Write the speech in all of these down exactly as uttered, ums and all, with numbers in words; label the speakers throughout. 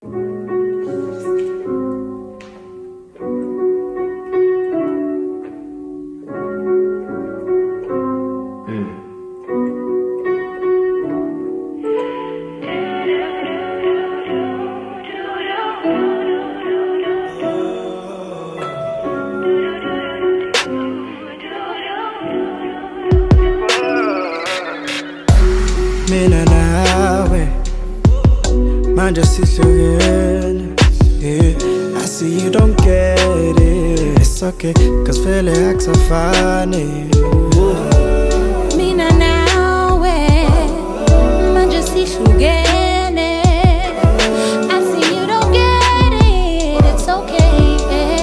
Speaker 1: Mina nawe manje sihlukene, yeah. I see you don't get it. It's okay, cause vele akusafani.
Speaker 2: Mina nawe manje sihlukene. I see you don't get it. It's okay.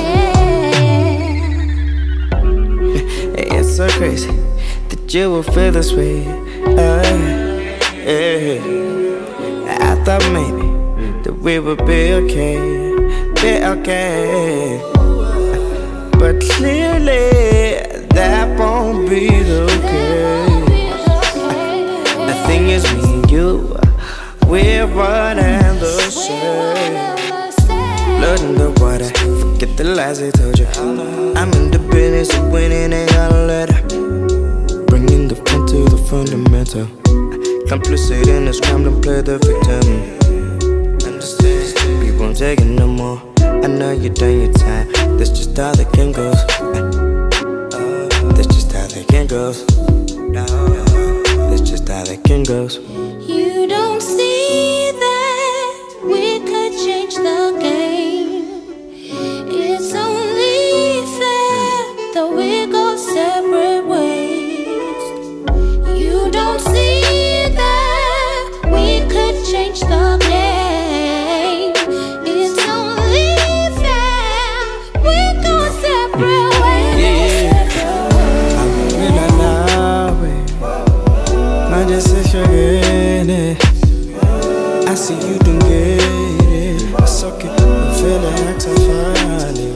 Speaker 1: It's so crazy that you would feel this way. uh. Yeah. I thought maybe that we would be okay, be okay. But clearly that won't be the case. The thing is, me and you, we're one and the same. Blood in the water, forget the lies they told you. I'm in the business of winning, ain't gotta let her. Bringing the fun to the fundamental. Complicit in this crime, don't play the victim. Understand? We won't take it no more. I know you done your time. That's just how the game goes. That's just how the game goes. That's just how the game goes.
Speaker 2: You don't see that we could change the game. It's only fair that we go separate ways. You don't see change the game. It's only fair we go separate ways.
Speaker 1: Mina nawe manje sihlukene. I see you don't get it. It's okay, I feel like akusafani.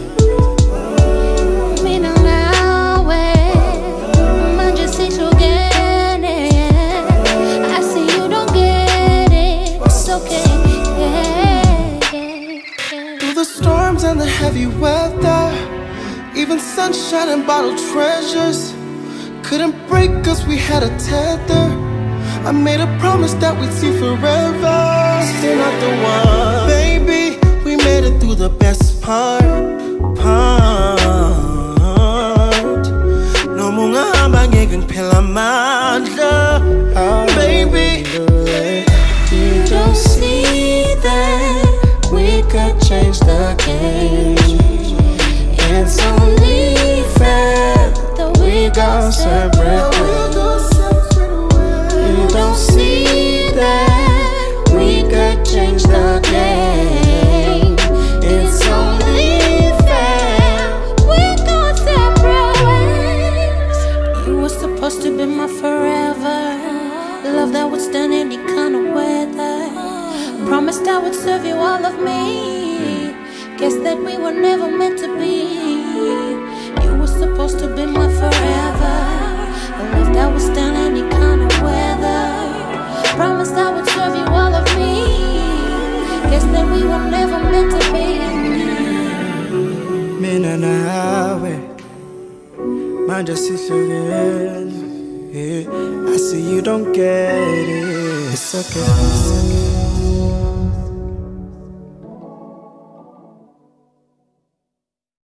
Speaker 2: Mina nawe manje sihlukene. I see you don't get it. It's okay. Yeah, yeah, yeah.
Speaker 3: Through the storms and the heavy weather, even sunshine and bottled treasures couldn't break us, we had a tether. I made a promise that we'd see forever. Still not the one. Baby, we made it through the best part. Part. No munga hamba ngeke ngiphela amandla. Baby,
Speaker 2: you don't see that we could change the game. It's only fair that we go separate ways. You don't see that we could change the game. It's only fair we go separate ways. You were supposed to be my forever, love that would stand any kind of weather. Promised I would serve you all of me. Guess that we were never meant to be. You were supposed to be my forever, a love that would stand any kind of weather. Promised I would serve you all of me. Guess that we were never meant to be.
Speaker 1: Mina nawe manje sihlukene. Yeah. I see you don't get it. It's okay. It's okay.